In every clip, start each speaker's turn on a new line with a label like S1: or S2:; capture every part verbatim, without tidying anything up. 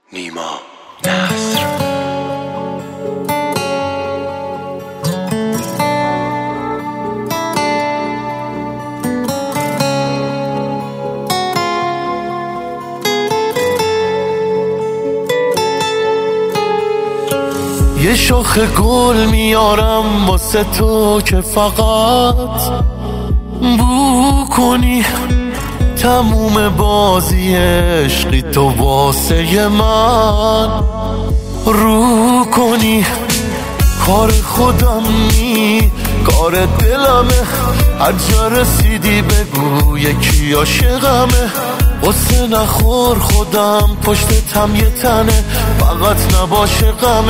S1: نیما نصر.
S2: یه شاخ گل میارم واسه تو که فقط بو کنی تموم بازی عشقی تو واسه من رو کنی. کار خودم نی کار دلمه، هر جا رسیدی بگو یکی عاشقمه. قصه نخور خودم پشتتم یه تنه، فقط نباشه غمت.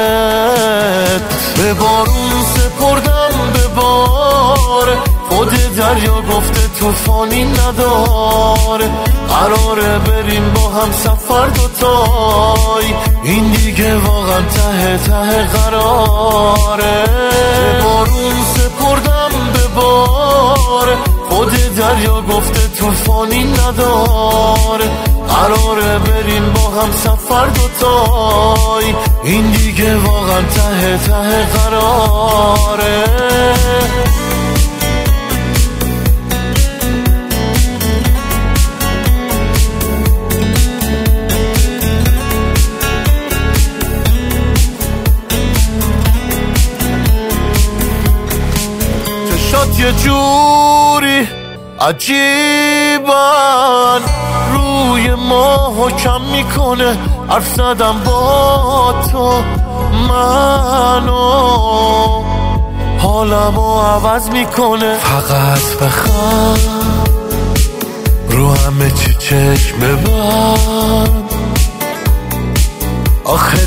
S2: به بارون سپردم به بار، خود دریا گفته توفانی نداره. قراره بریم با هم سفر دوتای، این دیگه واقعا ته ته قراره. به بارون سپردم به بار، خود دریا گفته توفانی نداره. قراره بریم با هم سفر دوتای، این دیگه واقعا ته ته قراره. چشات یه جوری عجیبن، روی ما حکم میکنه. حرف زدم با تو منو، حالمو عوض میکنه. فقط بخند رو همه چی چشم ببند، آخه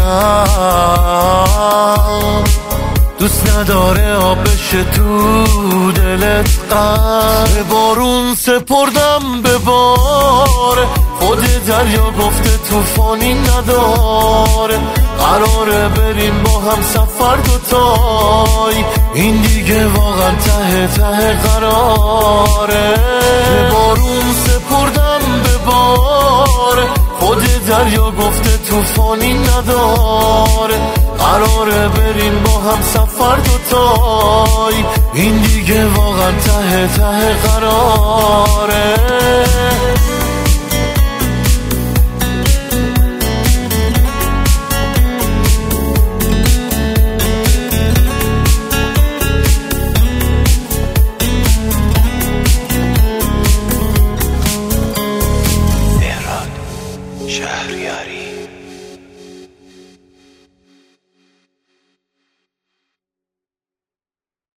S2: دلم دوست نداره آب بشه تو دلت غم. به بارون سپردم به بار، خود دریا گفته توفانی نداره. قراره بریم با هم سفر دوتای، این دیگه واقعا ته ته قراره. به بارون سپردم به بار، خود دریا گفته توفانی نداره. قراره بریم با هم سفر دوتای، این دیگه واقعا ته ته قراره.
S1: شهریاری.